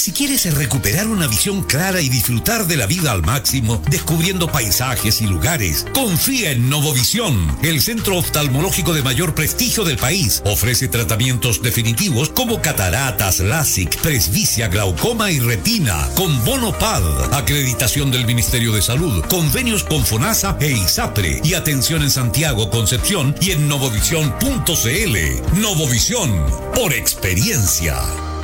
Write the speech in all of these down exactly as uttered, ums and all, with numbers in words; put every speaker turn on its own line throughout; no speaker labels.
Si quieres recuperar una visión clara y disfrutar de la vida al máximo, descubriendo paisajes y lugares, confía en Novovisión, el centro oftalmológico de mayor prestigio del país. Ofrece tratamientos definitivos como cataratas, LASIK, presbicia, glaucoma y retina, con bono P A D, acreditación del Ministerio de Salud, convenios con FONASA e ISAPRE, y atención en Santiago, Concepción y en novovisión punto c l. Novovisión, por experiencia.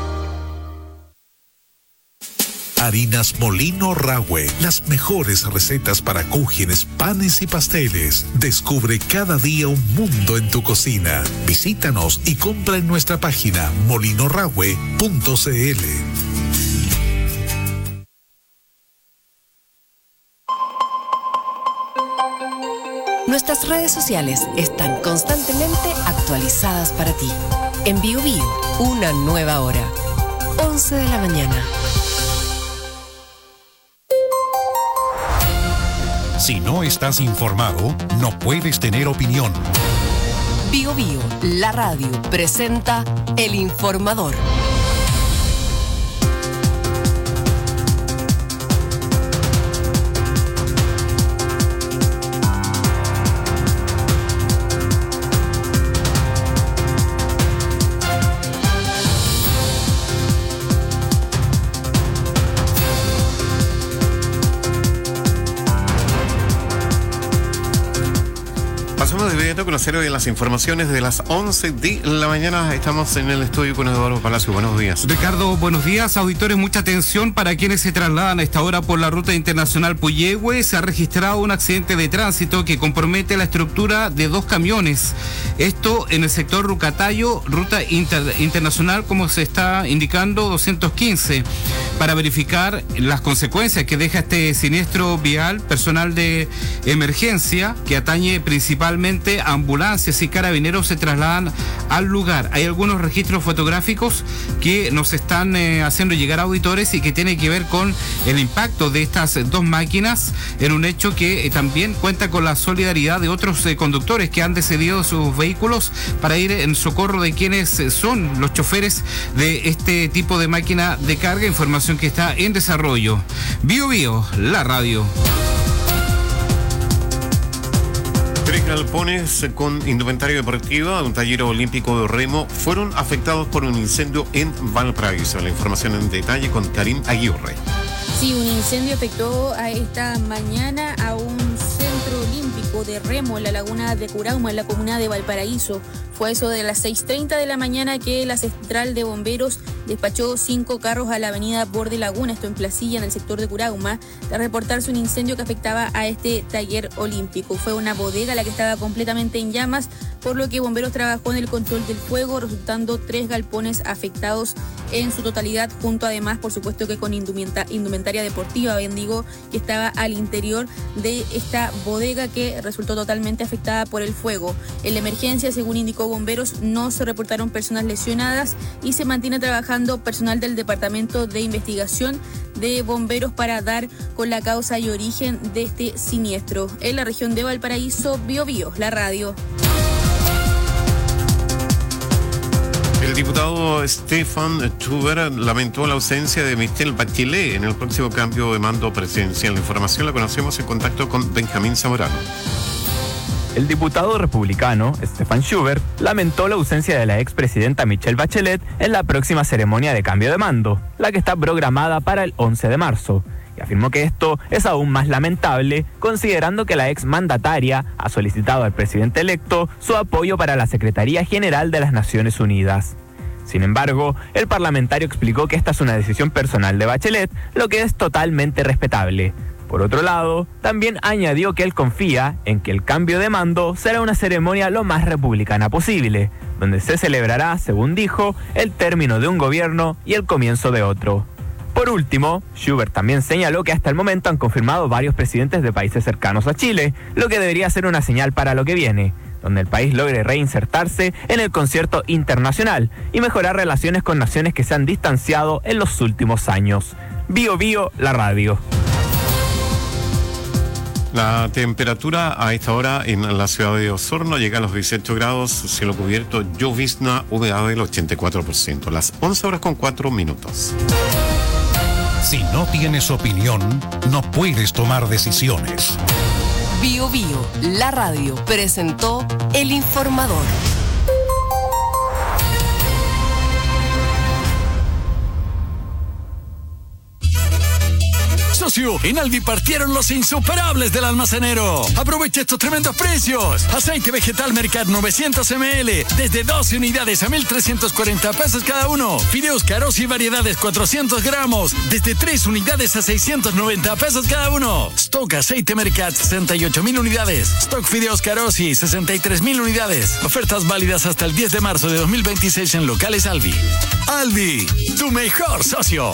Harinas Molino Rahue, las mejores recetas para cúgenes, panes y pasteles. Descubre cada día un mundo en tu cocina. Visítanos y compra en nuestra página molino rahue punto c l.
Nuestras redes sociales están constantemente actualizadas para ti. En Bio Bio, una nueva hora. once de la mañana.
Si no estás informado, no puedes tener opinión.
Bio Bio, la radio, presenta El Informador.
Conocer hoy las informaciones de las once de la mañana. Estamos en el estudio con Eduardo Palacio. Buenos días.
Ricardo, buenos días. Auditores, mucha atención para quienes se trasladan a esta hora por la ruta internacional Puyehue. Se ha registrado un accidente de tránsito que compromete la estructura de dos camiones. Esto en el sector Rucatayo, ruta inter, internacional, como se está indicando, doscientos quince. Para verificar las consecuencias que deja este siniestro vial, personal de emergencia que atañe principalmente a ambulancias y carabineros se trasladan al lugar. Hay algunos registros fotográficos que nos están eh, haciendo llegar a auditores y que tienen que ver con el impacto de estas dos máquinas en un hecho que eh, también cuenta con la solidaridad de otros eh, conductores que han decidido sus vehículos para ir en socorro de quienes eh, son los choferes de este tipo de máquina de carga. Información que está en desarrollo. Bio Bio, la radio.
Tres galpones con indumentaria deportiva de un taller olímpico de remo fueron afectados por un incendio en Valparaíso. La información en detalle con Karim Aguirre.
Sí, un incendio afectó a esta mañana a un centro olímpico de remo en la laguna de Curauma, en la comuna de Valparaíso. Fue eso de las seis treinta de la mañana que la central de bomberos despachó cinco carros a la avenida Borde Laguna, esto en Placilla, en el sector de Curauma, de reportarse un incendio que afectaba a este taller olímpico. Fue una bodega la que estaba completamente en llamas, por lo que bomberos trabajó en el control del fuego, resultando tres galpones afectados en su totalidad, junto además, por supuesto, que con indumenta, indumentaria deportiva, bien digo, que estaba al interior de esta bodega que resultó totalmente afectada por el fuego. En la emergencia, según indicó bomberos, no se reportaron personas lesionadas y se mantiene trabajando personal del Departamento de Investigación de Bomberos para dar con la causa y origen de este siniestro. En la región de Valparaíso, Bio Bio, la radio.
El diputado Stefan Schubert lamentó la ausencia de Michelle Bachelet en el próximo cambio de mando presidencial. La información la conocemos en contacto con Benjamín Zamorano.
El diputado republicano, Stefan Schubert, lamentó la ausencia de la expresidenta Michelle Bachelet en la próxima ceremonia de cambio de mando, la que está programada para el once de marzo, y afirmó que esto es aún más lamentable, considerando que la exmandataria ha solicitado al presidente electo su apoyo para la Secretaría General de las Naciones Unidas. Sin embargo, el parlamentario explicó que esta es una decisión personal de Bachelet, lo que es totalmente respetable. Por otro lado, también añadió que él confía en que el cambio de mando será una ceremonia lo más republicana posible, donde se celebrará, según dijo, el término de un gobierno y el comienzo de otro. Por último, Schubert también señaló que hasta el momento han confirmado varios presidentes de países cercanos a Chile, lo que debería ser una señal para lo que viene, donde el país logre reinsertarse en el concierto internacional y mejorar relaciones con naciones que se han distanciado en los últimos años. Bio Bio, la radio.
La temperatura a esta hora en la ciudad de Osorno llega a los dieciocho grados, cielo cubierto, llovizna, humedad del ochenta y cuatro por ciento. Las once horas con cuatro minutos.
Si no tienes opinión, no puedes tomar decisiones.
Bio Bio, la radio, presentó El Informador.
Socio, en Alvi partieron los insuperables del almacenero. Aprovecha estos tremendos precios. Aceite vegetal Mercat novecientos mililitros desde doce unidades a mil trescientos cuarenta pesos cada uno. Fideos Carosi variedades cuatrocientos gramos desde tres unidades a seiscientos noventa pesos cada uno. Stock aceite Mercat sesenta y ocho mil unidades. Stock Fideos Carosi sesenta y tres mil unidades. Ofertas válidas hasta el diez de marzo de dos mil veintiséis en locales Alvi. Alvi, tu mejor socio.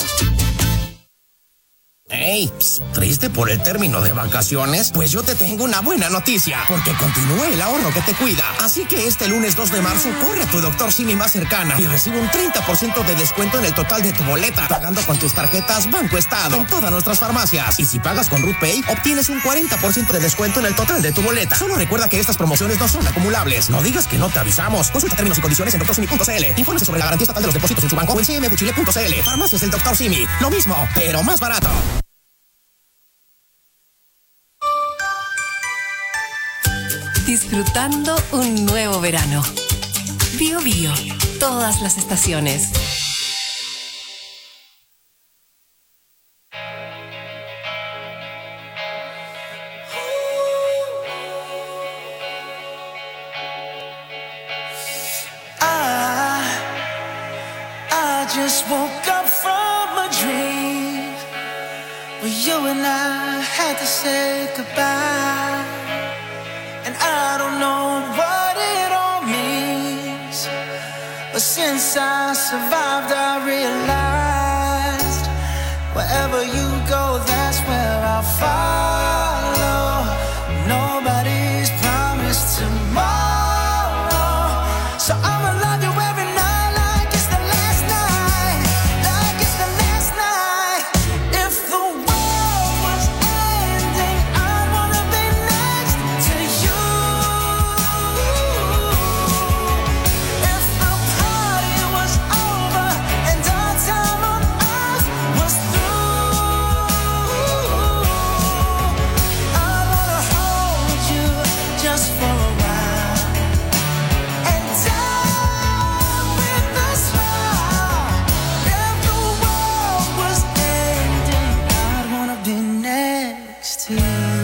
Hey, pss, ¿triste por el término de vacaciones? Pues yo te tengo una buena noticia, porque continúa el ahorro que te cuida. Así que este lunes dos de marzo corre a tu doctor Simi más cercana y recibe un treinta por ciento de descuento en el total de tu boleta, pagando con tus tarjetas Banco Estado en todas nuestras farmacias. Y si pagas con RutPay, obtienes un cuarenta por ciento de descuento en el total de tu boleta. Solo recuerda que estas promociones no son acumulables. No digas que no te avisamos. Consulta términos y condiciones en doctor simi punto c l. Infórmese sobre la garantía estatal de los depósitos en su banco o en c m f chile punto c l. Farmacias del doctor Simi. Lo mismo, pero más barato.
Disfrutando un nuevo verano. Bio Bio, todas las estaciones.
I, I just woke up from a dream where you and I had to say goodbye. And I don't know what it all means, but since I survived I realized wherever you go, that's where I'll follow. Nobody's promised tomorrow, so I'ma love you every night like it's the last night, like it's the last night. If the world was ending, I'd wanna be next to you. If the party was over and our time on earth was through, I wanna hold you just for a while and die with a smile. If the world was ending, I'd wanna be next to you.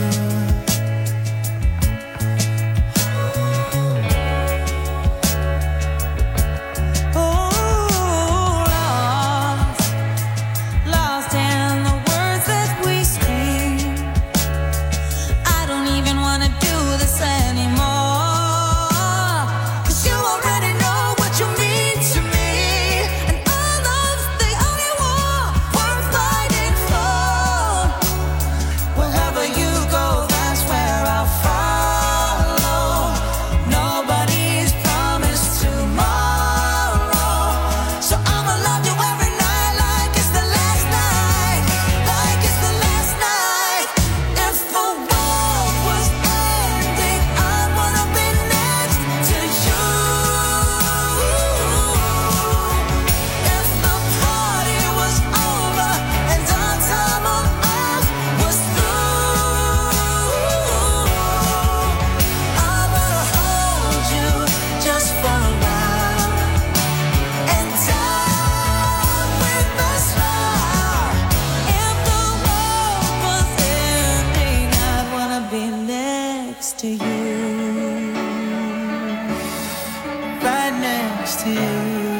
Oh, lost, lost in the words that we scream. I don't even wanna do this anymore, 'cause you already know what you mean to me, and all love's the only war worth fighting for. Wherever you go, that's where I'll follow. Nobody's promised tomorrow, so I'ma love you every night like it's the last night, like it's the last night. If the world was ending, I'd wanna be next to you. If the party was over and our time on earth was through, I wanna hold you just for a while and die with a smile. If the world was ending, I'd wanna be next to you, right next to you,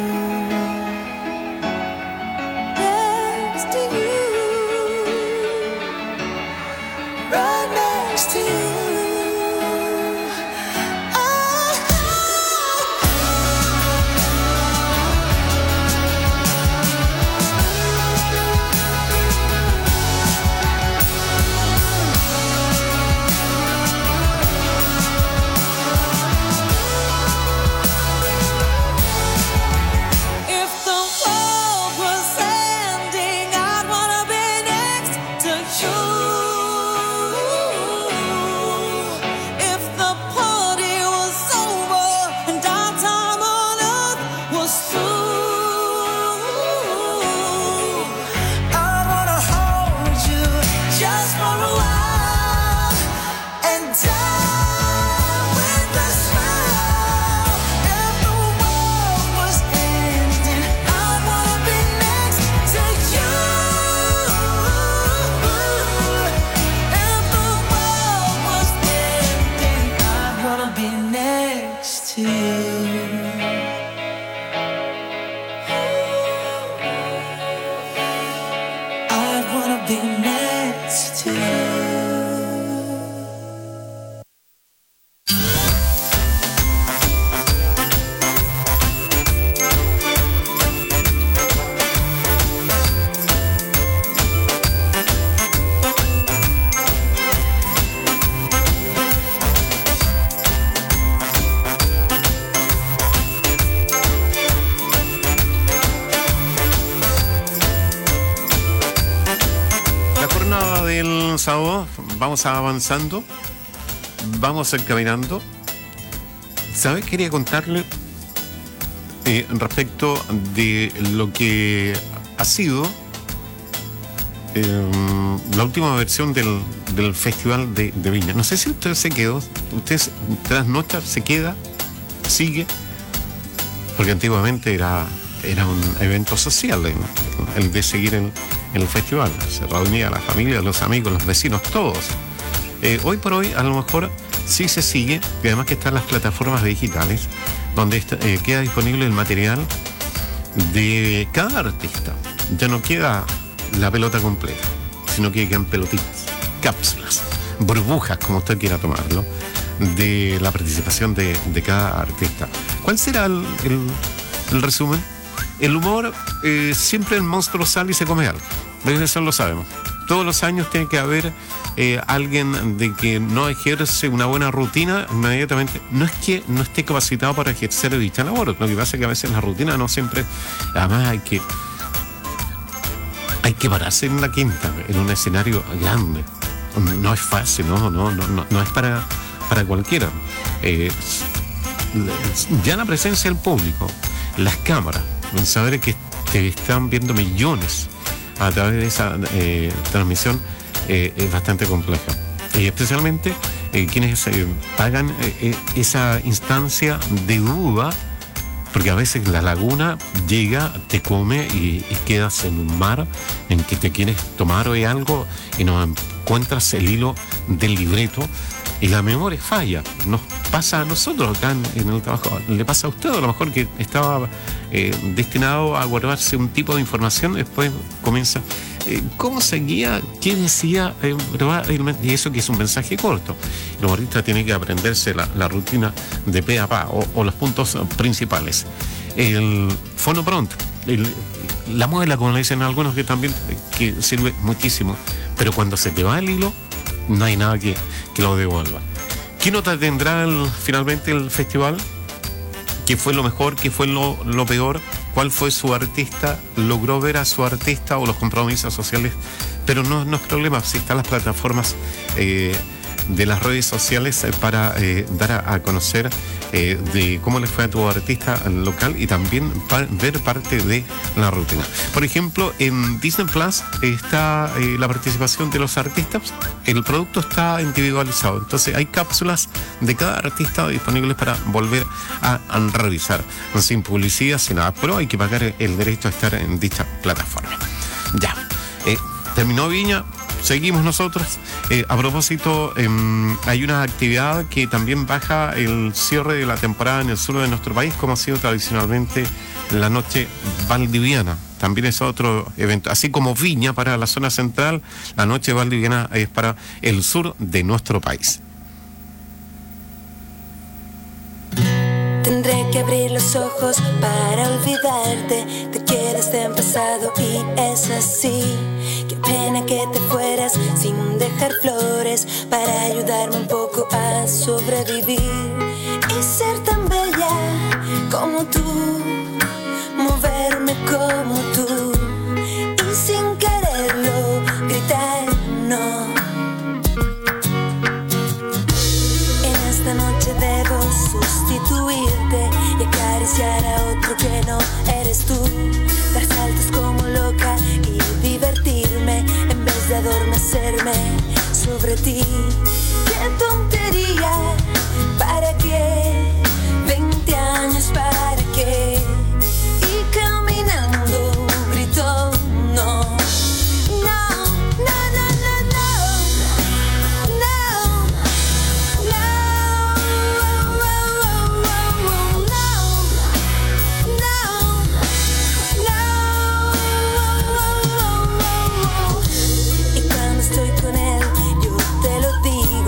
next to you, right next to you. If the world was ending, I'd wanna
jornada del sábado vamos avanzando, vamos encaminando. ¿Sabes? Quería contarle eh, respecto de lo que ha sido eh, la última versión del, del Festival de, de Viña. No sé si usted se quedó, usted trasnocha, se queda, sigue, porque antiguamente era, era un evento social el, el de seguir el, el festival. Se reunía la familia, los amigos, los vecinos, todos. Eh, hoy por hoy a lo mejor sí se sigue, y además que están las plataformas digitales donde está, eh, queda disponible el material de cada artista. Ya no queda la pelota completa, sino que quedan pelotitas, cápsulas, burbujas, como usted quiera tomarlo, de la participación de, de cada artista. ¿Cuál será el, el, el resumen? El humor, eh, siempre el monstruo sale y se come algo. Eso lo sabemos. Todos los años tiene que haber eh, alguien de que no ejerce una buena rutina inmediatamente. No es que no esté capacitado para ejercer dicha labor. Lo que pasa es que a veces la rutina no siempre. Además hay que hay que pararse en la quinta, en un escenario grande. No es fácil, no, no, no, no, no es para, para cualquiera. Eh, ya la presencia del público, las cámaras, saber que te están viendo millones a través de esa eh, transmisión eh, es bastante compleja. Y especialmente eh, quienes eh, pagan eh, esa instancia de duda, porque a veces la laguna llega, te come y, y quedas en un mar en que te quieres tomar hoy algo y no encuentras el hilo del libreto y la memoria falla. Nos pasa a nosotros acá en, en el trabajo, le pasa a usted a lo mejor que estaba eh, destinado a guardarse un tipo de información, después comienza eh, cómo seguía, qué decía, eh, y eso que es un mensaje corto. El humorista tiene que aprenderse la, la rutina de pe a pa o, o los puntos principales. El fono pronto, el, la muela, como le dicen algunos, que también que sirve muchísimo, pero cuando se te va el hilo no hay nada que, que lo devuelva. ¿Qué nota tendrá el, finalmente el festival? ¿Qué fue lo mejor? ¿Qué fue lo, lo peor? ¿Cuál fue su artista? ¿Logró ver a su artista o los compromisos sociales? Pero no, no es problema, si están las plataformas eh, de las redes sociales eh, para eh, dar a, a conocer eh, de cómo le fue a tu artista local y también pa- ver parte de la rutina. Por ejemplo, en Disney Plus está eh, la participación de los artistas. El producto está individualizado, entonces hay cápsulas de cada artista disponibles para volver a, a revisar, sin publicidad, sin nada, pero hay que pagar el derecho a estar en dicha plataforma. Ya, eh, terminó Viña. Seguimos nosotros. Eh, a propósito, eh, hay una actividad que también baja el cierre de la temporada en el sur de nuestro país, como ha sido tradicionalmente la noche valdiviana. También es otro evento. Así como Viña para la zona central, la noche valdiviana es para el sur de nuestro país.
Tendré que abrir los ojos para olvidarte. Te quedas en pasado y es así. Qué pena que te fueras sin dejar flores para ayudarme un poco a sobrevivir y ser tan bella como tú, moverme como tú y sin quererlo gritar no. En esta noche debo sustituirte y acariciar a otro que no eres tú, dar saltos como loca y divertirme en vez de adormecerme sobre ti. ¡Qué tontería! ¿Para qué? veinte años, ¿para qué? Y caminando grito no. Estoy con él, yo te lo digo.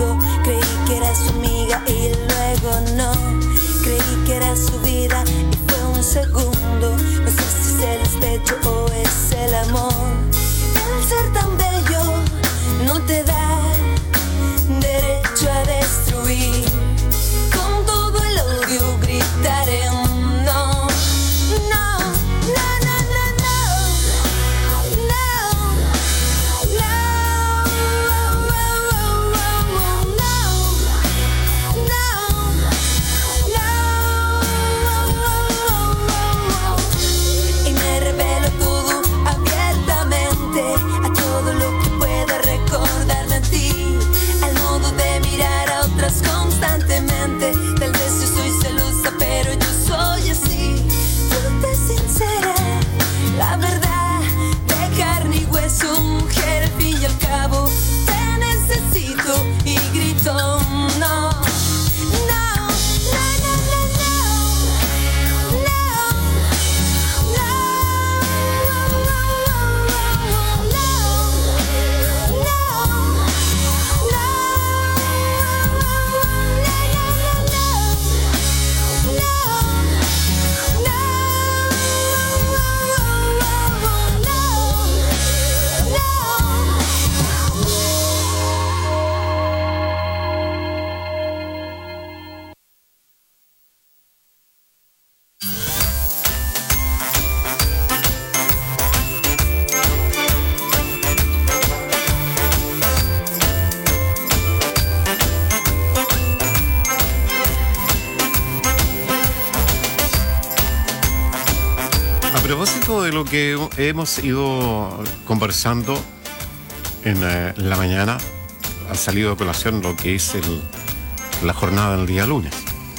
propósito de lo que hemos ido conversando en eh, la mañana, ha salido a colación lo que es el, la jornada del día lunes.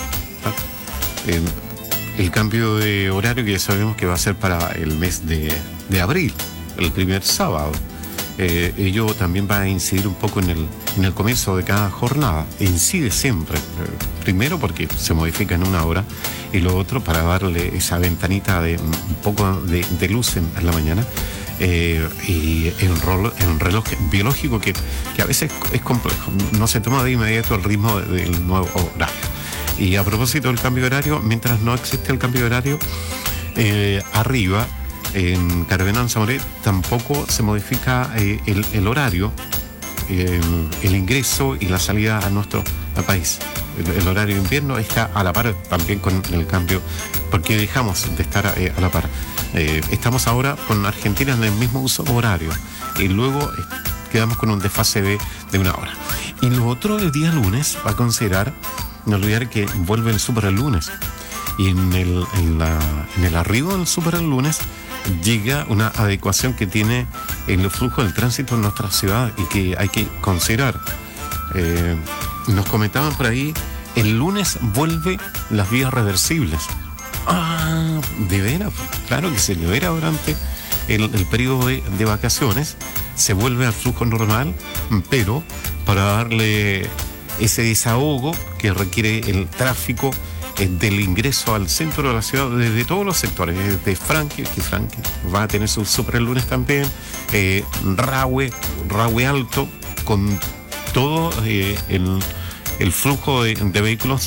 ¿Ah? Eh, el cambio de horario que ya sabemos que va a ser para el mes de, de abril, el primer sábado. Eh, ello también va a incidir un poco en el, en el comienzo de cada jornada. Incide siempre. Eh, primero porque se modifica en una hora y lo otro para darle esa ventanita de un poco de, de luz en, en la mañana. Eh, y en un reloj, reloj biológico que, que a veces es complejo. No se toma de inmediato el ritmo del nuevo horario. Y a propósito del cambio de horario, mientras no existe el cambio de horario, eh, arriba en Cardenal Zamoré tampoco se modifica eh, el, el horario, eh, el ingreso y la salida a nuestro al país. El, el horario de invierno está a la par también con el cambio, porque dejamos de estar eh, a la par. Eh, estamos ahora con Argentina en el mismo uso horario y luego eh, quedamos con un desfase de, de una hora. Y lo otro, el día lunes va a considerar, no olvidar que vuelve el súper el lunes. Y en el, en, la, en el arribo del súper el lunes llega una adecuación que tiene el flujo del tránsito en nuestra ciudad y que hay que considerar. Eh, nos comentaban por ahí, el lunes vuelve las vías reversibles. Ah, de veras, claro que se libera durante el, el periodo de, de vacaciones, se vuelve al flujo normal, pero para darle ese desahogo que requiere el tráfico eh, del ingreso al centro de la ciudad desde todos los sectores, desde Franque, que Franque va a tener su super el lunes también, eh, Rahue, Rahue Alto, con todo eh, el, el flujo de, de vehículos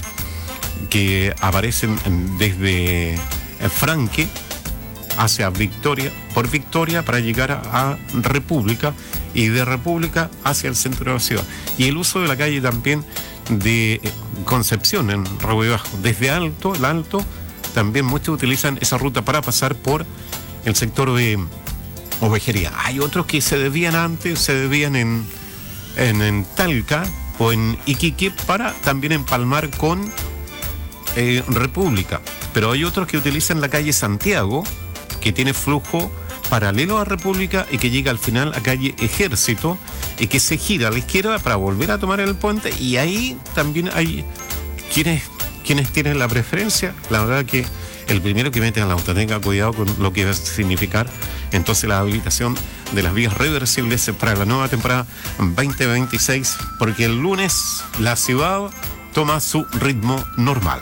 que aparecen desde Franque hacia Victoria, por Victoria para llegar a, a República y de República hacia el centro de la ciudad. Y el uso de la calle también de Concepción en Rahue Bajo. Desde Alto, el Alto, también muchos utilizan esa ruta para pasar por el sector de Ovejería. Hay otros que se desvían antes, se desvían en, en, en Talca o en Iquique para también empalmar con Eh, República, pero hay otros que utilizan la calle Santiago, que tiene flujo paralelo a República y que llega al final a calle Ejército y que se gira a la izquierda para volver a tomar el puente, y ahí también hay quienes, quienes tienen la preferencia. La verdad que el primero que mete en la auto tenga cuidado con lo que va a significar entonces la habilitación de las vías reversibles para la nueva temporada veinte veintiséis, porque el lunes la ciudad toma su ritmo normal.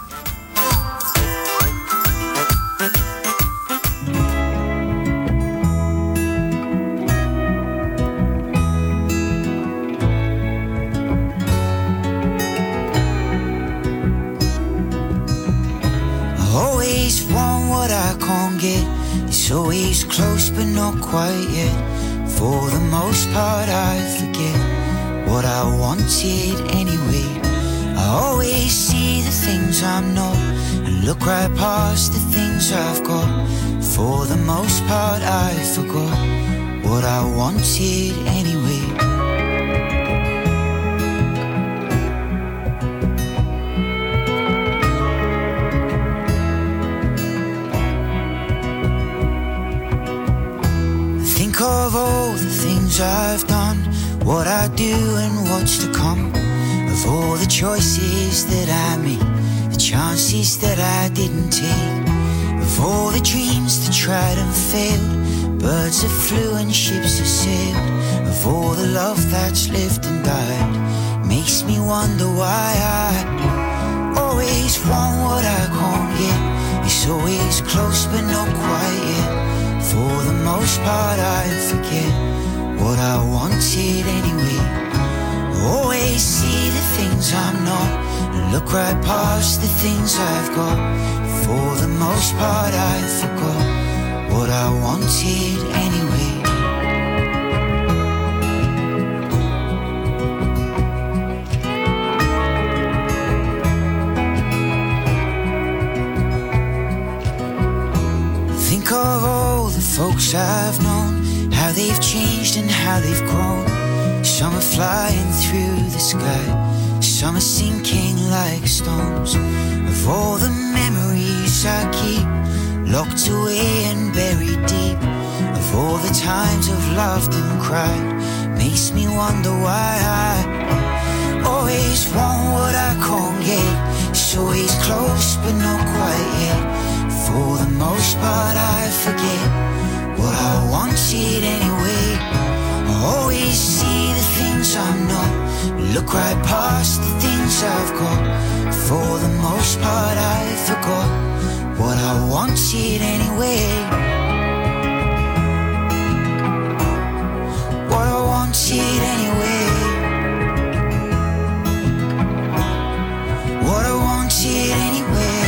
It's always close but not quite yet. For the most part I forget what I wanted anyway. I always see the things I'm not and look right past the things I've got. For the most part I forgot what I wanted anyway. Of all the things I've done, what I do and what's to come, of all the choices that I made, the chances that I didn't take, of all the dreams that tried and failed, birds that flew and ships that sailed, of all the love that's lived and died, makes me wonder why I always want what I can't get. It's always close but not quite yet. For the most part I forget what I wanted anyway. Always see the things I'm not and look right past the things I've got. For the most part I forgot what I wanted anyway. Think of all the folks I've known, how they've changed and how they've grown. Some are flying through the sky, some are sinking like stones. Of all the memories I keep, locked away and buried deep. Of all the times I've laughed and cried, makes me wonder why I always want what I can't get. It's always close but not quite yet. For the most part I forget what I wanted anyway. I always see the things I'm not, look right past the things I've got. For the most part I forgot what I wanted anyway. What I wanted anyway. What I wanted anyway.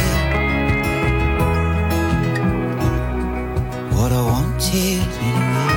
What I wanted anyway.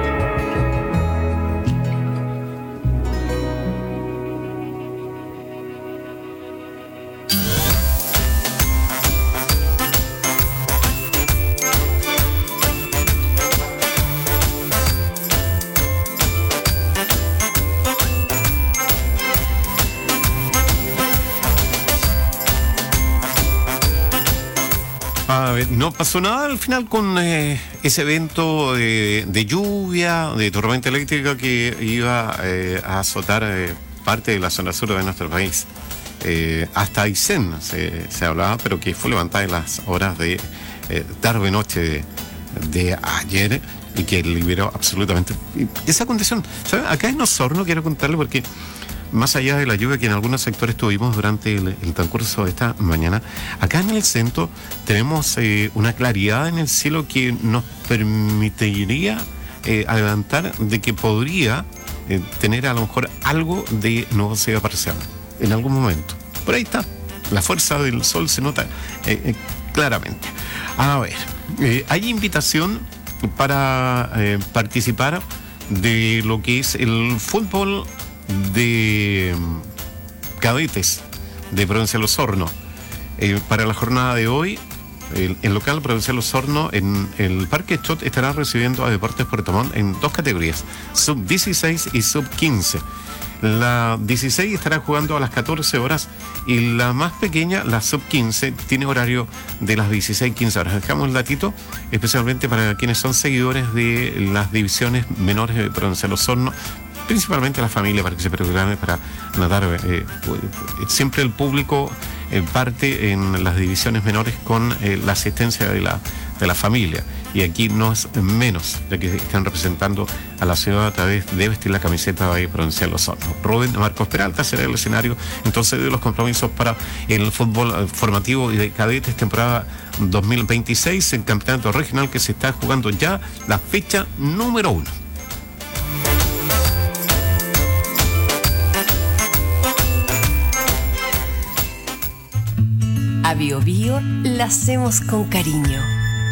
A ver, no pasó nada al final con eh, ese evento de, de lluvia, de tormenta eléctrica que iba eh, a azotar eh, parte de la zona sur de nuestro país. Eh, hasta Aysén se, se hablaba, pero que fue levantada en las horas de eh, tarde-noche de, de ayer y que liberó absolutamente esa condición. ¿Sabe? Acá en Osorno quiero contarle porque más allá de la lluvia que en algunos sectores tuvimos durante el, el transcurso de esta mañana, acá en el centro tenemos eh, una claridad en el cielo que nos permitiría eh, adelantar de que podría eh, tener a lo mejor algo de nubosidad parcial en algún momento. Por ahí está, la fuerza del sol se nota eh, eh, claramente. A ver, eh, hay invitación para eh, participar de lo que es el fútbol de cadetes de Provincial Osorno. Eh, para la jornada de hoy, el, el local Provincial Osorno en el Parque Chot estará recibiendo a Deportes Puerto Montt en dos categorías, sub dieciséis y sub quince. La dieciséis estará jugando a las catorce horas y la más pequeña, la sub quince, tiene horario de las dieciséis a quince horas. Dejamos el datito especialmente para quienes son seguidores de las divisiones menores de Provincial Osorno, principalmente la familia, para que se programe para nadar. Eh, siempre el público eh, parte en las divisiones menores con eh, la asistencia de la, de la familia. Y aquí no es menos, ya que están representando a la ciudad a través de vestir la camiseta de Provincial Osorno. Rubén Marcos Peralta será el escenario entonces de los compromisos para el fútbol formativo y de cadetes temporada dos mil veintiséis, el campeonato regional que se está jugando ya la fecha número uno.
A Bio Bio la hacemos con cariño.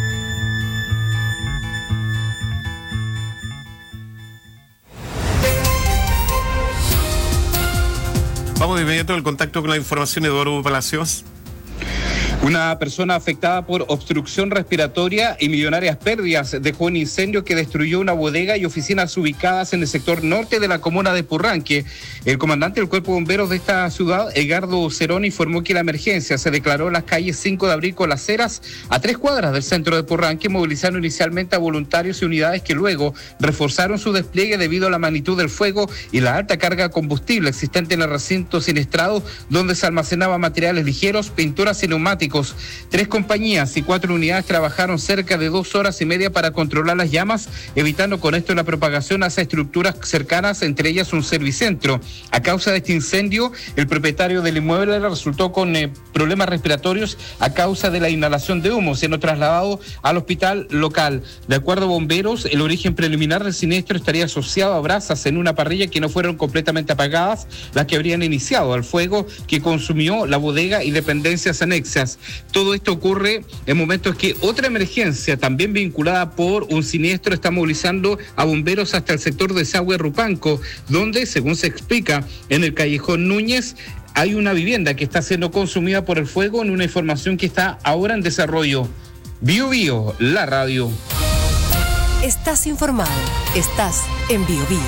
Vamos de inmediato al contacto con la información de Eduardo Palacios.
Una persona afectada por obstrucción respiratoria y millonarias pérdidas dejó un incendio que destruyó una bodega y oficinas ubicadas en el sector norte de la comuna de Purranque. El comandante del Cuerpo de Bomberos de esta ciudad, Edgardo Cerón, informó que la emergencia se declaró en las calles cinco de abril con Las Heras, a tres cuadras del centro de Purranque, movilizando inicialmente a voluntarios y unidades que luego reforzaron su despliegue debido a la magnitud del fuego y la alta carga de combustible existente en el recinto siniestrado, donde se almacenaba materiales ligeros, pinturas y neumáticos. Tres compañías y cuatro unidades trabajaron cerca de dos horas y media para controlar las llamas, evitando con esto la propagación hacia estructuras cercanas, entre ellas un servicentro. A causa de este incendio, el propietario del inmueble resultó con eh, problemas respiratorios a causa de la inhalación de humo, siendo trasladado al hospital local. De acuerdo a bomberos, el origen preliminar del siniestro estaría asociado a brasas en una parrilla que no fueron completamente apagadas, las que habrían iniciado al fuego que consumió la bodega y dependencias anexas. Todo esto ocurre en momentos que otra emergencia, también vinculada por un siniestro, está movilizando a bomberos hasta el sector de Desagüe Rupanco, donde, según se explica, en el callejón Núñez, hay una vivienda que está siendo consumida por el fuego, en una información que está ahora en desarrollo. Bio Bio, la radio.
Estás informado, estás en Bio Bio.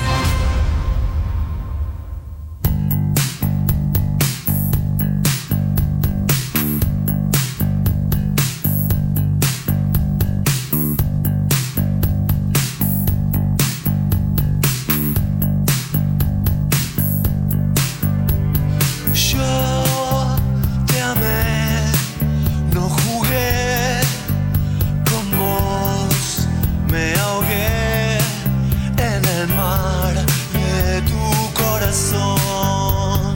corazón.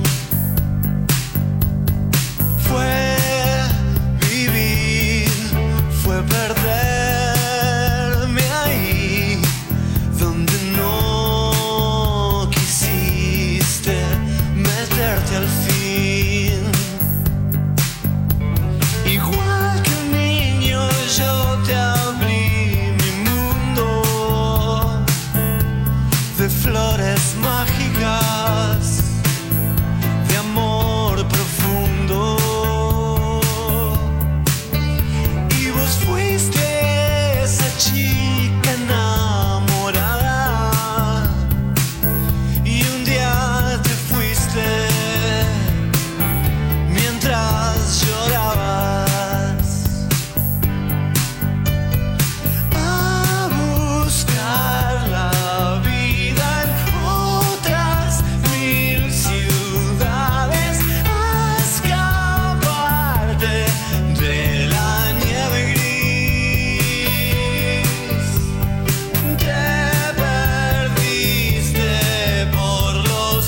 Fue vivir, fue perderme ahí donde no quisiste meterte al fin. Igual que un niño yo te abrí mi mundo de flores mágicas, de amor profundo. Y vos fuiste esa chica enamorada y un día te fuiste mientras llorabas a buscar la vida en otras mil ciudades, a escaparte de la nieve gris. Te perdiste por los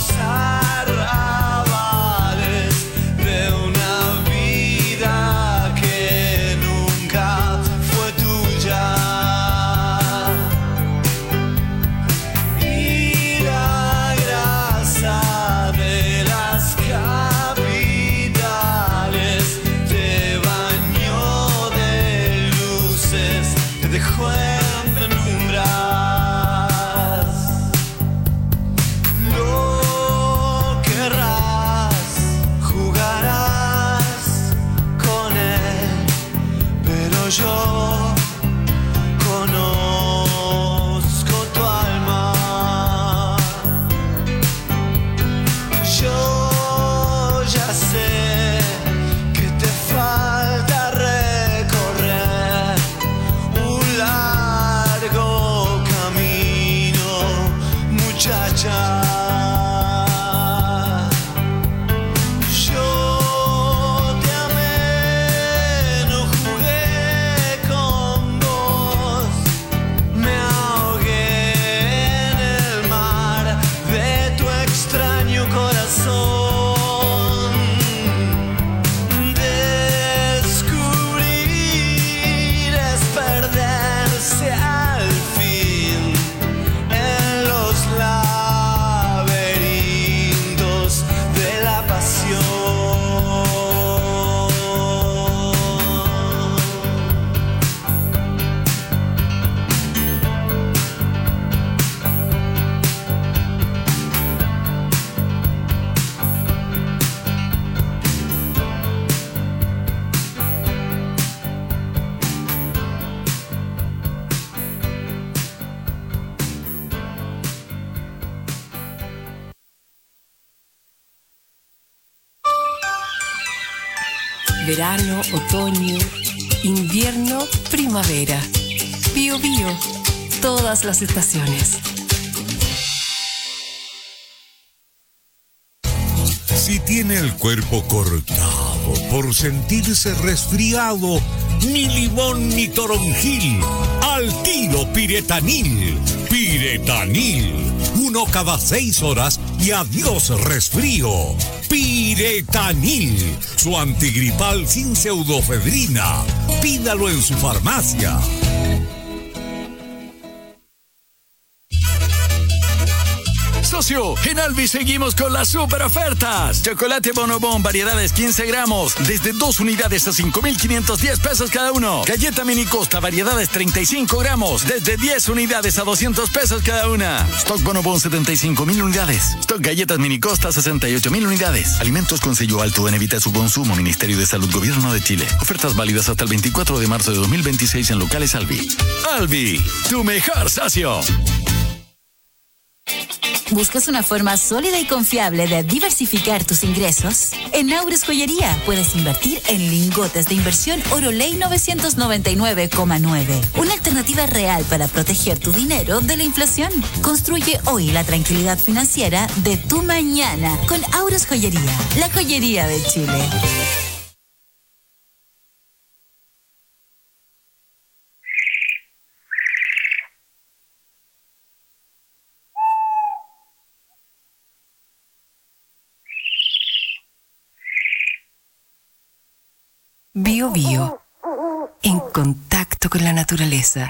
arrabales de una vida que nunca fue tuya. Y la grasa de las capitales te bañó de luces, te dejó en penumbras. Lo querrás, jugarás con él, pero yo conozco tu alma. Yo ya sé que te falta recorrer un largo camino, muchacha. Yo te amé, no jugué con vos, me ahogué en el mar de tu extraño corazón. Descubrir es perderse al fin en los laberintos de la pasión.
Verano, otoño, invierno, primavera. Bio Bio, todas las estaciones.
Si tiene el cuerpo cortado por sentirse resfriado, ni limón ni toronjil, al tiro Piretanil. Piretanil, uno cada seis horas y adiós resfrío. Piretanil, su antigripal sin pseudofedrina. Pídalo en su farmacia.
Socio, en Albi seguimos con las super ofertas. Chocolate Bonobón, variedades quince gramos, desde dos unidades a cinco mil quinientos diez pesos cada uno. Galleta Mini Costa, variedades treinta y cinco gramos, desde diez unidades a doscientos pesos cada una. Stock Bonobón, setenta y cinco mil unidades. Stock Galletas Mini Costa, sesenta y ocho mil unidades. Alimentos con sello alto en evita su consumo. Ministerio de Salud, Gobierno de Chile. Ofertas válidas hasta el veinticuatro de marzo de dos mil veintiséis en locales Albi. Albi, tu mejor socio.
¿Buscas una forma sólida y confiable de diversificar tus ingresos? En Aures Joyería puedes invertir en lingotes de inversión Oroley novecientos noventa y nueve coma nueve. Una alternativa real para proteger tu dinero de la inflación. Construye hoy la tranquilidad financiera de tu mañana con Aures Joyería, la joyería de Chile.
Bio Bio, en contacto con la naturaleza.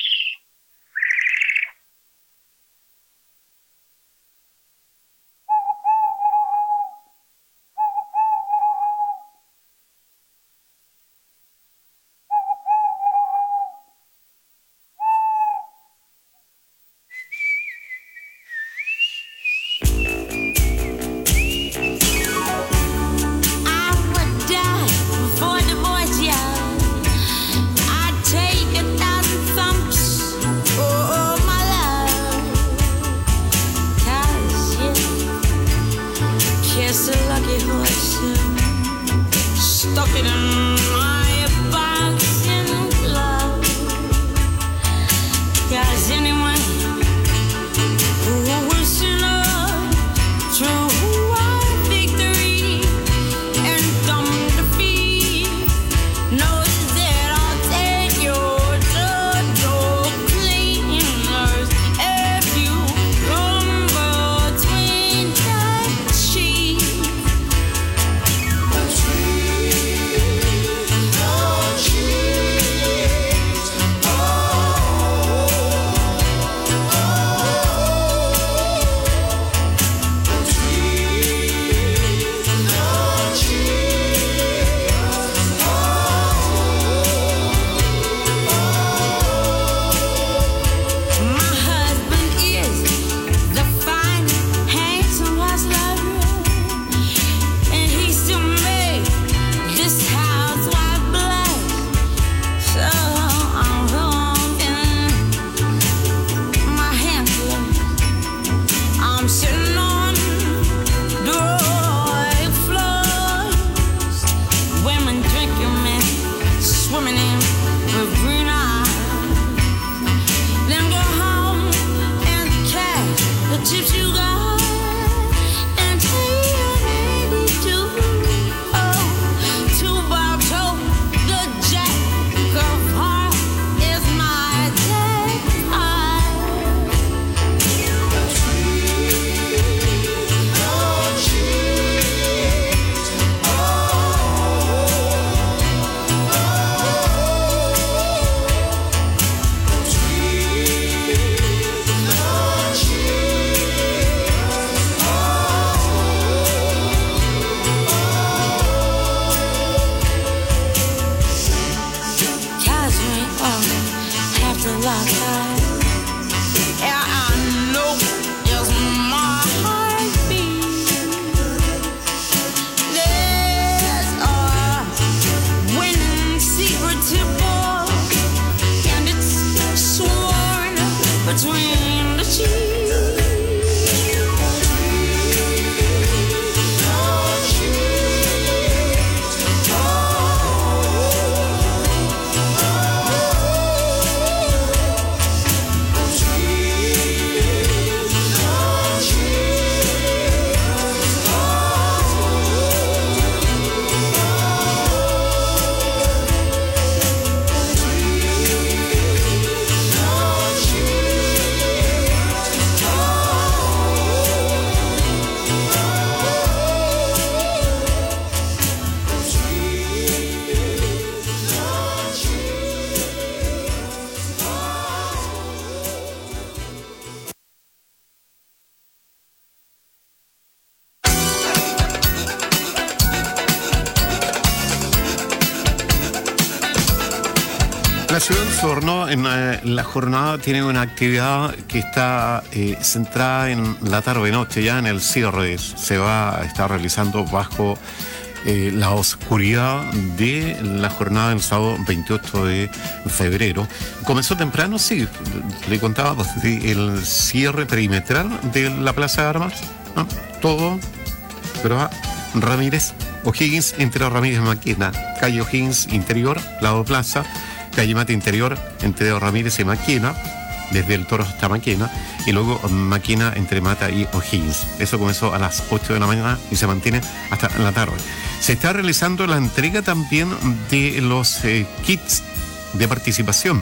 La ciudad de Osorno en eh, la jornada tiene una actividad que está eh, centrada en la tarde-noche, ya en el cierre. Se va a estar realizando bajo eh, la oscuridad de la jornada del sábado veintiocho de febrero. Comenzó temprano, sí, le contaba desde el cierre perimetral de la Plaza de Armas, ¿no? Todo, pero a Ramírez, O'Higgins, entre Ramírez Maquena, calle O'Higgins interior, lado Plaza, calle Mata interior, entre Ramírez y Maquena, desde el Toro hasta Maquena, y luego Maquena entre Mata y O'Higgins. Eso comenzó a las ocho de la mañana y se mantiene hasta la tarde. Se está realizando la entrega también de los eh, kits de participación.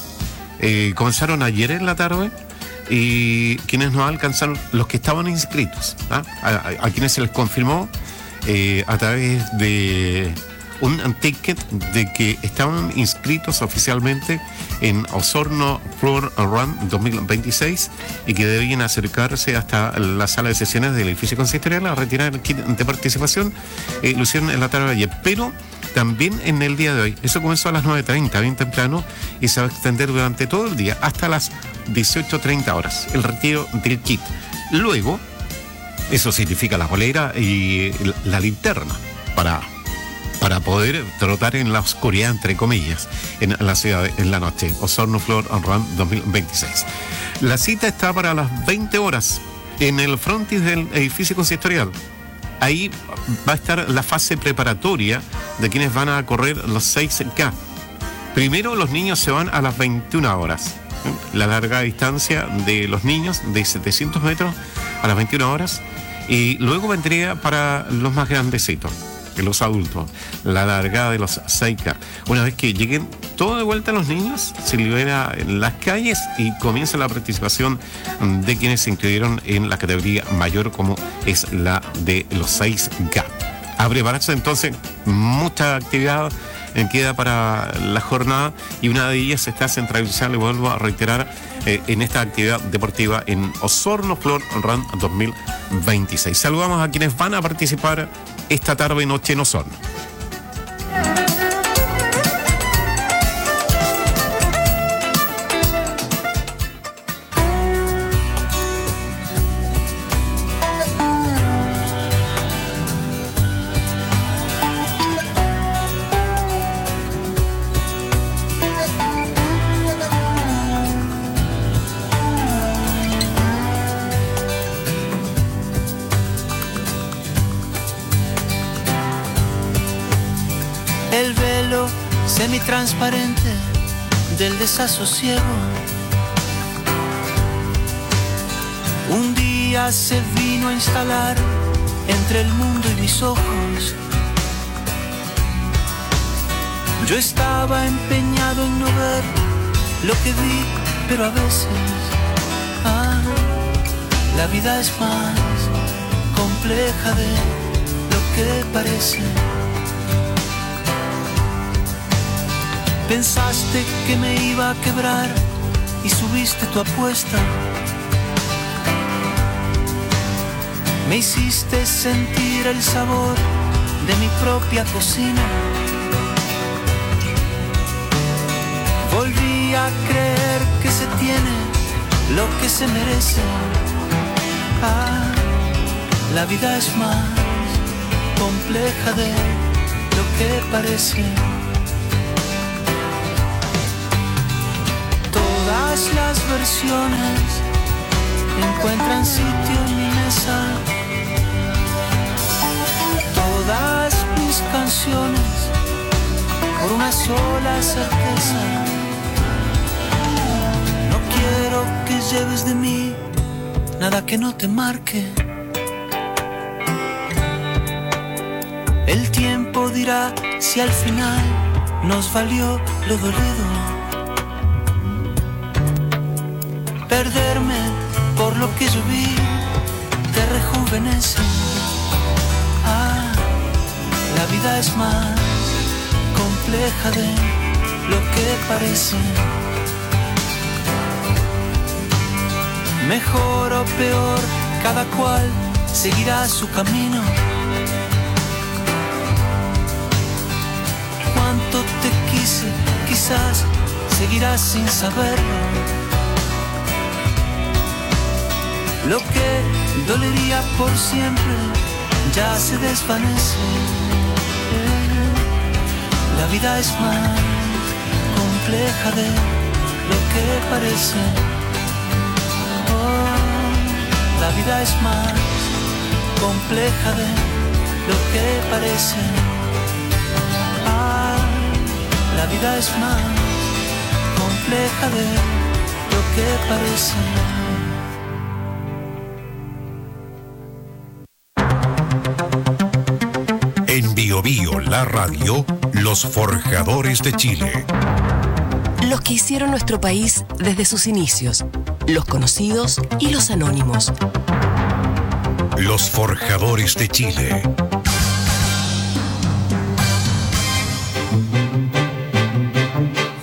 Eh, comenzaron ayer en la tarde y quienes no alcanzaron, los que estaban inscritos, ¿ah? a, a, a quienes se les confirmó eh, a través de un ticket de que estaban inscritos oficialmente en Osorno Floor Run dos mil veintiséis y que debían acercarse hasta la sala de sesiones del edificio consistorial a retirar el kit de participación. Eh, lo hicieron en la tarde de ayer, pero también en el día de hoy. Eso comenzó a las nueve treinta, bien temprano, y se va a extender durante todo el día hasta las dieciocho treinta horas, el retiro del kit. Luego, eso significa la bolera y la linterna para, para poder trotar en la oscuridad, entre comillas, en la ciudad en la noche. Osorno Floor Run dos mil veintiséis. La cita está para las veinte horas en el frontis del edificio consistorial. Ahí va a estar la fase preparatoria de quienes van a correr los seis K. Primero los niños se van a las veintiuna horas. La larga distancia de los niños de setecientos metros a las veintiuna horas. Y luego vendría para los más grandecitos, que los adultos, la largada de los seis K. Una vez que lleguen todo de vuelta los niños, se libera en las calles y comienza la participación de quienes se inscribieron en la categoría mayor, como es la de los seis K. A prepararse entonces, mucha actividad queda para la jornada y una de ellas está centralizada, le vuelvo a reiterar, eh, en esta actividad deportiva en Osorno Floor Run dos mil veintiséis. Saludamos a quienes van a participar esta tarde y noche en Osorno.
El velo semitransparente del desasosiego. Un día se vino a instalar entre el mundo y mis ojos. Yo estaba empeñado en no ver lo que vi, pero a veces, ah, la vida es más compleja de lo que parece. Pensaste que me iba a quebrar y subiste tu apuesta. Me hiciste sentir el sabor de mi propia cocina. Volví a creer que se tiene lo que se merece. Ah, la vida es más compleja de lo que parece. Todas las versiones encuentran sitio en mi mesa. Todas mis canciones por una sola certeza. No quiero que lleves de mí nada que no te marque. El tiempo dirá si al final nos valió lo dolido. Perderme por lo que yo vi te rejuvenece. Ah, la vida es más compleja de lo que parece. Mejor o peor, cada cual seguirá su camino. Cuánto te quise, quizás seguirás sin saberlo. Lo que dolería por siempre ya se desvanece. La vida es más compleja de lo que parece. Oh, la vida es más compleja de lo que parece. Ah, la vida es más compleja de lo que parece.
En Bio Bio, la radio, los forjadores de Chile.
Los que hicieron nuestro país desde sus inicios, los conocidos y los anónimos.
Los forjadores de Chile.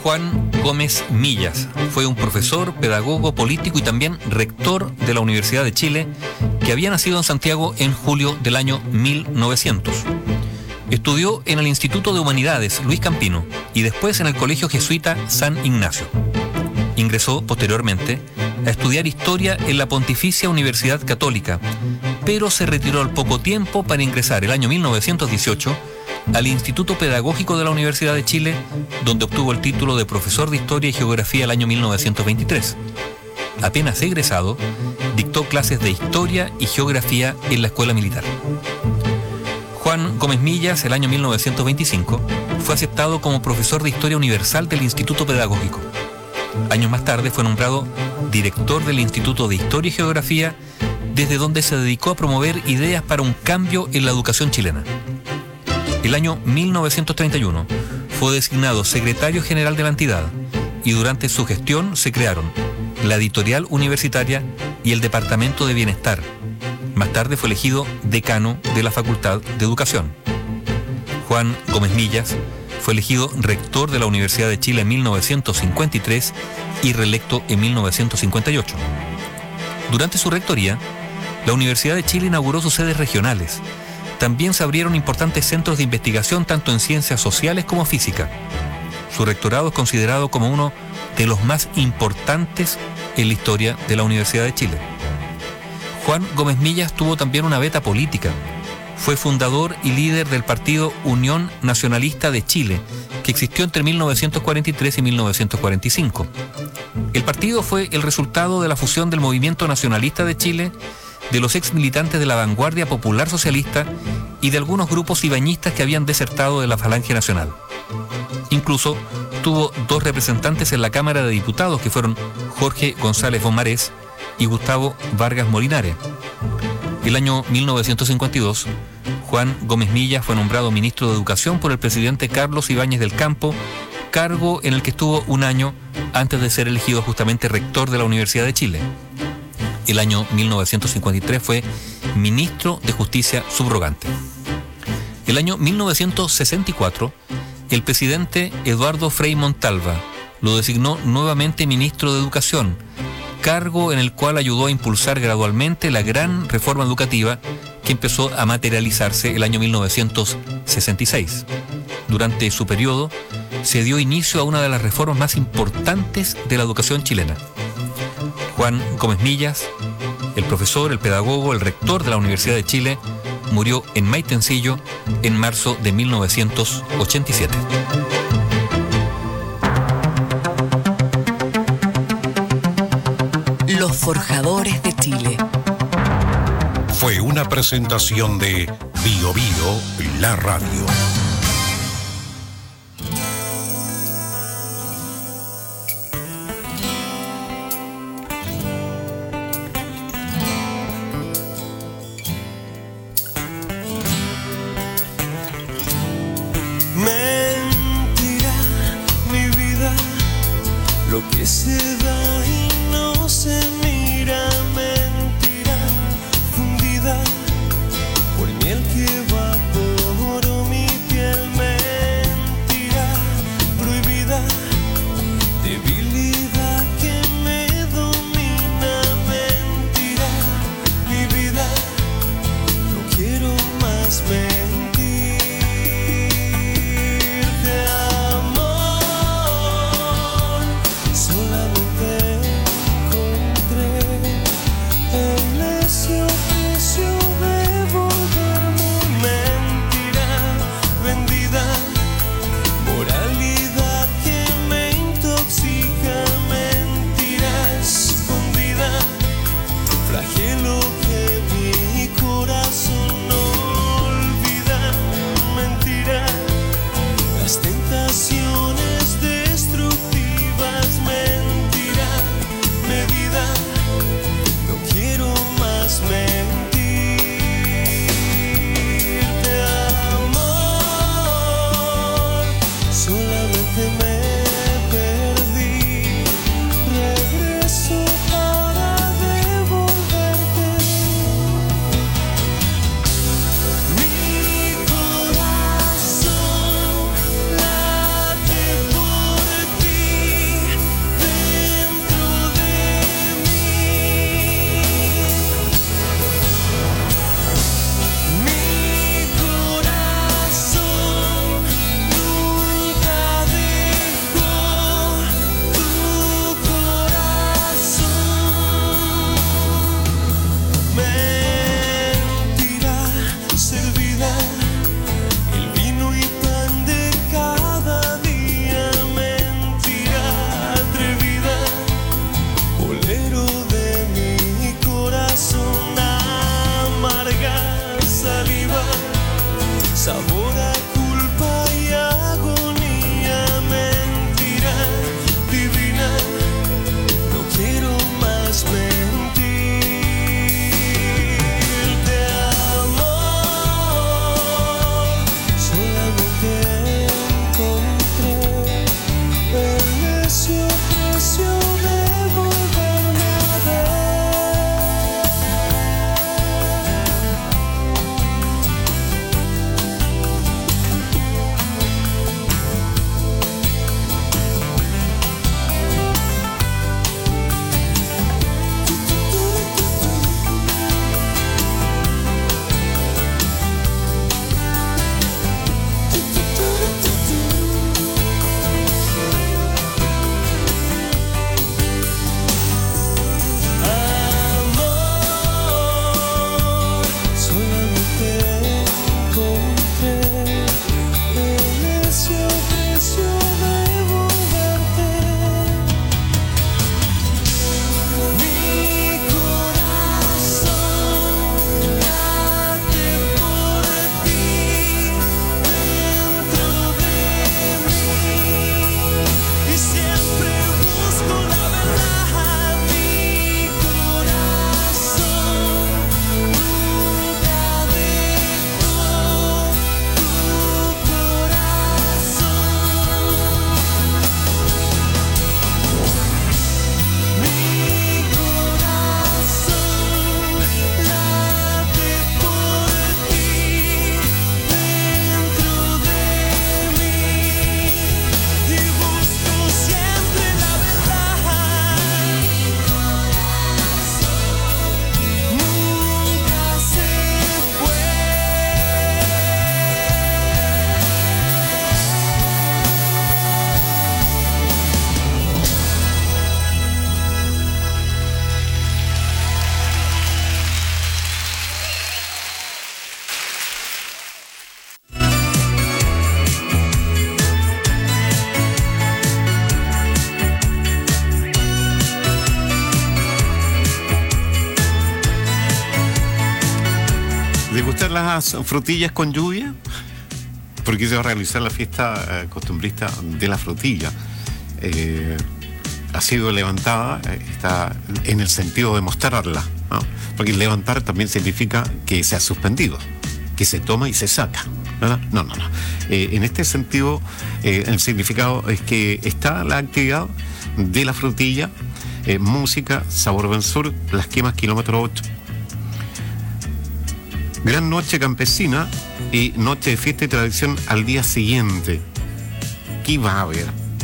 Juan Gómez Millas fue un profesor, pedagogo, político y también rector de la Universidad de Chile, que había nacido en Santiago en julio del año mil novecientos. Estudió en el Instituto de Humanidades Luis Campino y después en el Colegio Jesuita San Ignacio. Ingresó posteriormente a estudiar historia en la Pontificia Universidad Católica, pero se retiró al poco tiempo para ingresar el año mil novecientos dieciocho al Instituto Pedagógico de la Universidad de Chile, donde obtuvo el título de profesor de Historia y Geografía el año mil novecientos veintitrés. Apenas egresado, dictó clases de Historia y Geografía en la Escuela Militar. Juan Gómez Millas, el año mil novecientos veinticinco, fue aceptado como profesor de Historia Universal del Instituto Pedagógico. Años más tarde fue nombrado director del Instituto de Historia y Geografía, desde donde se dedicó a promover ideas para un cambio en la educación chilena. El año mil novecientos treinta y uno fue designado secretario general de la entidad y durante su gestión se crearon la editorial universitaria y el Departamento de Bienestar. Más tarde fue elegido decano de la Facultad de Educación. Juan Gómez Millas fue elegido rector de la Universidad de Chile en mil novecientos cincuenta y tres y reelecto en mil novecientos cincuenta y ocho. Durante su rectoría, la Universidad de Chile inauguró sus sedes regionales. También se abrieron importantes centros de investigación tanto en ciencias sociales como física. Su rectorado es considerado como uno de los más importantes en la historia de la Universidad de Chile. Juan Gómez Millas tuvo también una veta política. Fue fundador y líder del partido Unión Nacionalista de Chile, que existió entre mil novecientos cuarenta y tres y mil novecientos cuarenta y cinco. El partido fue el resultado de la fusión del Movimiento Nacionalista de Chile, de los ex militantes de la Vanguardia Popular Socialista y de algunos grupos ibañistas que habían desertado de la Falange Nacional. Incluso tuvo dos representantes en la Cámara de Diputados, que fueron Jorge González Bomarés y Gustavo Vargas Molinare. El año mil novecientos cincuenta y dos, Juan Gómez Millas fue nombrado ministro de Educación por el presidente Carlos Ibáñez del Campo, cargo en el que estuvo un año antes de ser elegido justamente rector de la Universidad de Chile. El año mil novecientos cincuenta y tres fue ministro de Justicia subrogante. El año mil novecientos sesenta y cuatro, el presidente Eduardo Frei Montalva lo designó nuevamente ministro de Educación, cargo en el cual ayudó a impulsar gradualmente la gran reforma educativa que empezó a materializarse el año mil novecientos sesenta y seis. Durante su periodo se dio inicio a una de las reformas más importantes de la educación chilena. Juan Gómez Millas, el profesor, el pedagogo, el rector de la Universidad de Chile, murió en Maitencillo en marzo de mil novecientos ochenta y siete.
Los Forjadores de Chile.
Fue una presentación de Bio Bio, la radio.
Mentira, mi vida, lo que se da y no se mira. Mentira, fundida por miel que va por mi piel.
gustan las frutillas con lluvia? Porque se va a realizar la fiesta eh, costumbrista de la frutilla. Eh, ha sido levantada, eh, está en el sentido de mostrarla, ¿no? Porque levantar también significa que se ha suspendido, que se toma y se saca, ¿verdad? No, no, no. Eh, en este sentido, eh, el significado es que está la actividad de la frutilla, eh, música, Sabor Ben Sur, Las Quemas, kilómetro ocho. Gran noche campesina y noche de fiesta y tradición al día siguiente. ¿Qué va a haber?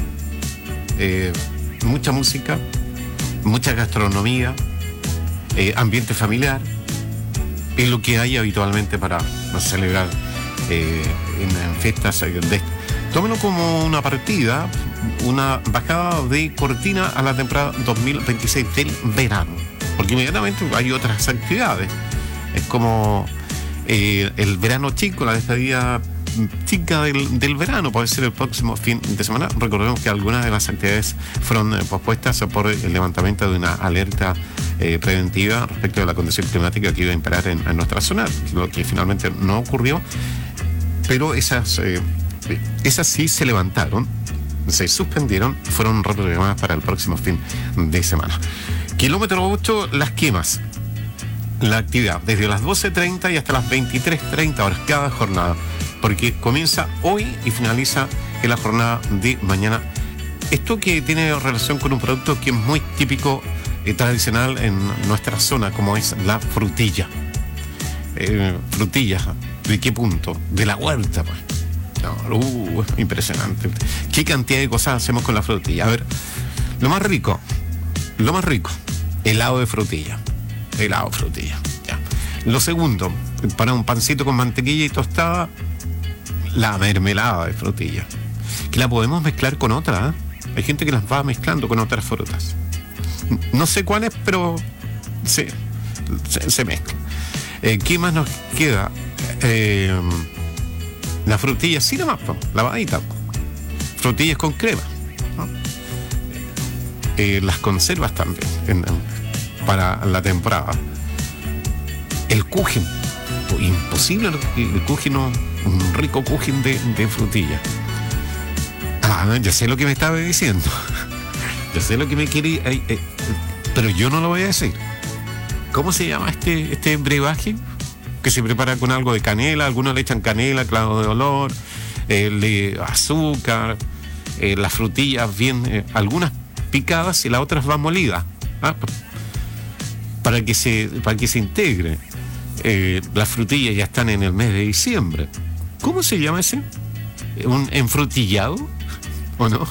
Eh, mucha música, mucha gastronomía, eh, ambiente familiar, es lo que hay habitualmente para celebrar eh, en, en fiestas de... Tómelo como una partida, una bajada de cortina a la temporada dos mil veintiséis del verano, porque inmediatamente hay otras actividades. Es como eh, el verano chico, la despedida chica del, del verano, puede ser el próximo fin de semana. Recordemos que algunas de las actividades fueron eh, pospuestas por el levantamiento de una alerta eh, preventiva respecto de la condición climática que iba a imperar en, en nuestra zona, lo que finalmente no ocurrió, pero esas, eh, esas sí se levantaron, se suspendieron, fueron reprogramadas para el próximo fin de semana. Kilómetro ocho, Las Quemas. La actividad desde las doce treinta y hasta las veintitrés treinta horas cada jornada, porque comienza hoy y finaliza en la jornada de mañana. Esto que tiene relación con un producto que es muy típico y tradicional en nuestra zona, como es la frutilla. Eh, frutilla, ¿de qué punto? De la huerta, pues. No, uh, impresionante. ¿Qué cantidad de cosas hacemos con la frutilla? A ver, lo más rico, lo más rico, helado de frutilla. Helado de frutilla. Ya. Lo segundo, para un pancito con mantequilla y tostada, la mermelada de frutilla, que la podemos mezclar con otra, ¿eh? Hay gente que las va mezclando con otras frutas. No sé cuáles, pero se, se, se mezcla. Eh, ¿Qué más nos queda? Eh, la frutilla, sí, nomás, lavadita. Frutillas con crema, ¿no? Eh, las conservas también en, para la temporada. El kuchen, imposible el kuchen, no, un rico kuchen de, de frutilla. Ah, yo sé lo que me estaba diciendo. Yo sé lo que me quiere, eh, eh, pero yo no lo voy a decir. ¿Cómo se llama este, este brebaje? Que se prepara con algo de canela, algunos le echan canela, clavo de olor, eh, le, azúcar, eh, las frutillas bien, eh, algunas picadas y las otras van molidas, ¿ah? para que se para que se integre. Eh, las frutillas ya están en el mes de diciembre. ¿Cómo se llama ese? ¿Un enfrutillado? ¿O no?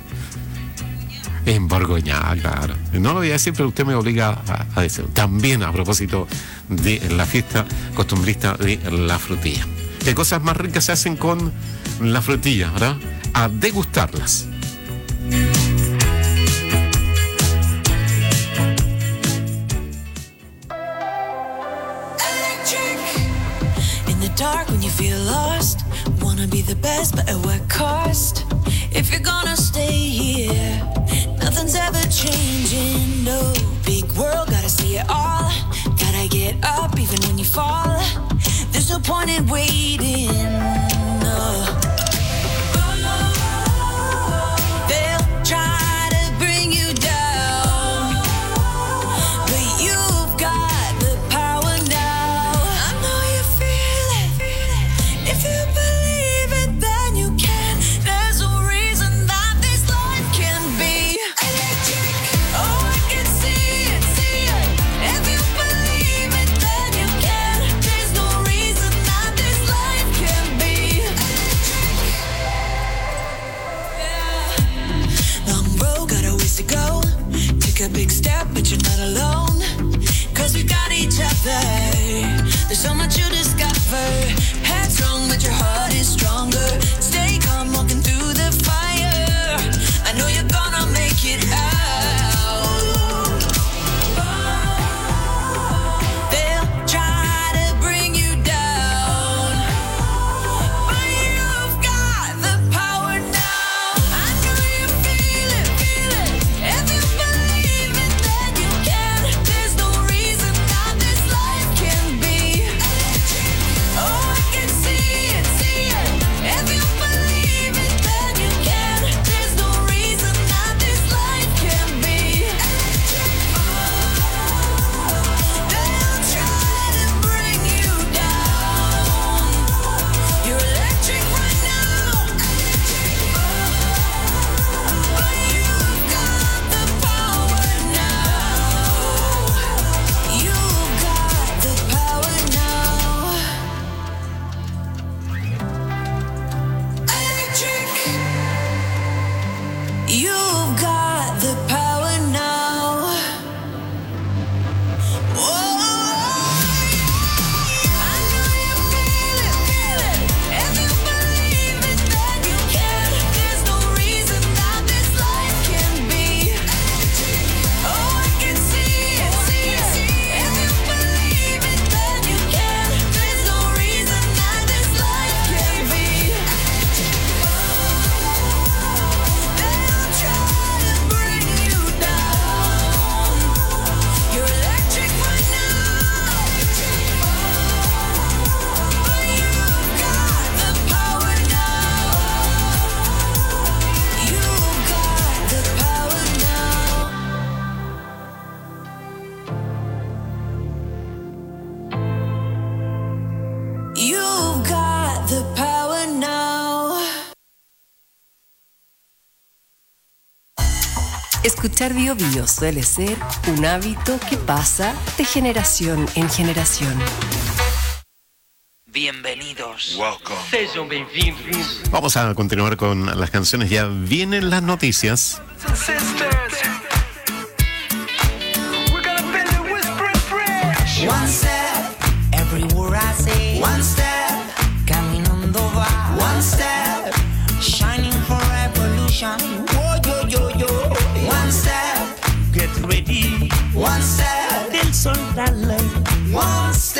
Emborgoñada, claro. No lo voy a decir, pero usted me obliga a, a decirlo. También a propósito de la fiesta costumbrista de la frutilla. ¿Qué cosas más ricas se hacen con la frutilla, verdad? A degustarlas.
Dark when you feel lost, wanna be the best but at what cost? If you're gonna stay here, nothing's ever changing, no. Big world, gotta see it all, gotta get up even when you fall. There's no point in waiting, no. They'll try to bring you down, but you've got the power now. I know you feel it. If you believe it, then you can. There's no reason that this life can be electric. Oh, I can see it, see it. If you believe it, then you can. There's no reason that this life can be electric. Yeah. Long road, got a ways to go. Take a big step, but you're not alone. Cause we got each other. There's so much you discover. Headstrong, but your heart is stronger. Stay calm, walking through the fire. I know you're gonna make it out. They'll try to bring you down, but you've got the power now. I know you feel it, feel it. If you believe it, then you can. There's no reason that this life can be electric.
Escuchar Bio Bio suele ser un hábito que pasa de generación en generación.
Bienvenidos.
Welcome.
Sejam bem-vindos.
Vamos a continuar con las canciones. Ya vienen las noticias.
One step, everywhere I say. One step, caminando va. One step, shining for revolution. Whoa, yo, yo, yo. One step, get ready. One step, del sol dale. One step.